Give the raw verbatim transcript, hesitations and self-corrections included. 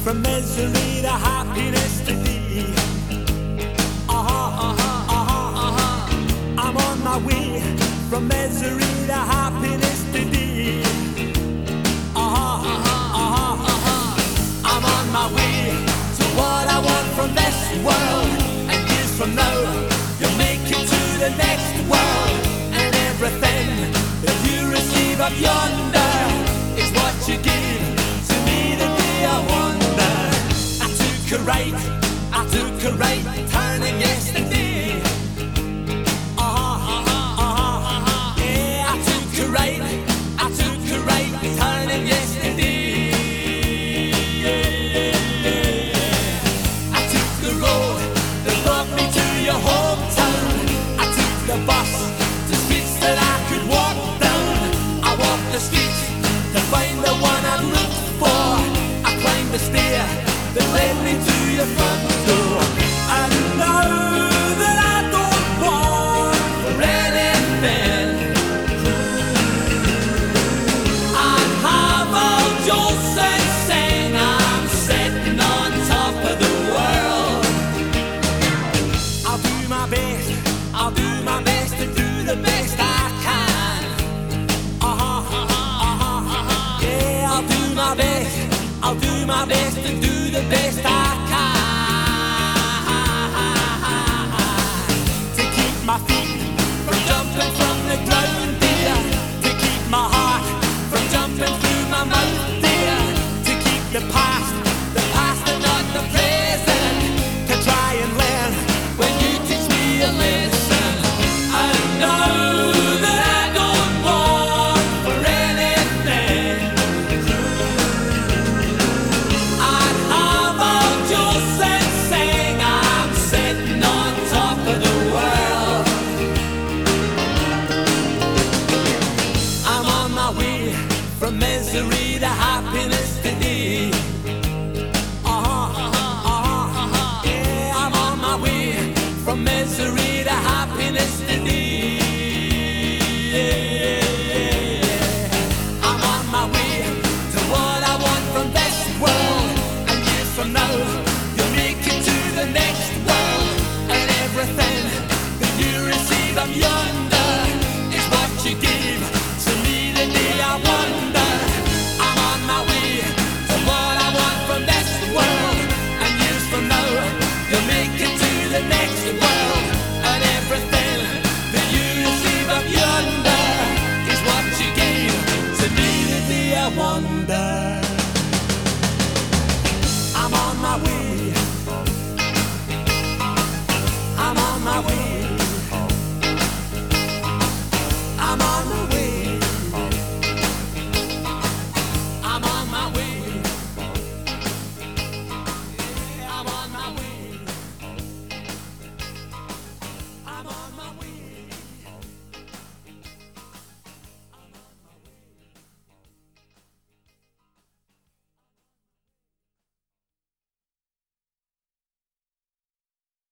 from misery to happiness today. Uh-huh, uh-huh, uh-huh, uh-huh. I'm on my way from misery to happiness today. Uh-huh, uh-huh, uh-huh, uh-huh. I'm on my way to what I want from this world. And years from now, you'll make it to the next world. And everything that you receive up yonder is what you give to me the day I wonder. I took a right, I took a right turning yesterday. Uh-huh, uh-huh, uh-huh, uh-huh. Yeah, I took a right, I took a right turning yesterday. Yeah, yeah, yeah. I took the road that brought me to your hometown. I took the bus to streets that I could walk down. I walked the streets to find the one I'd looked for. I climbed the stair that led me to your front door. And now that I don't want for anything, I have all Jolson saying I'm sitting on top of the world. I'll do my best, I'll do my best to do the best I can. Uh-huh, uh-huh, uh-huh, uh-huh. Yeah, I'll do my best, I'll do my best to do the best I can. To keep my feet from jumping from the ground, dear. To keep my heart from jumping through my mouth, dear. To keep the past, the past and not the present. To try and learn when you teach me a lesson. I know that I don't want for anything. I'd have all Jolson saying I'm sitting on top of the world. I'm on my way from misery to happiness today. Uh-huh, uh-huh, uh-huh, uh-huh. Yeah, I'm on my way from misery to happiness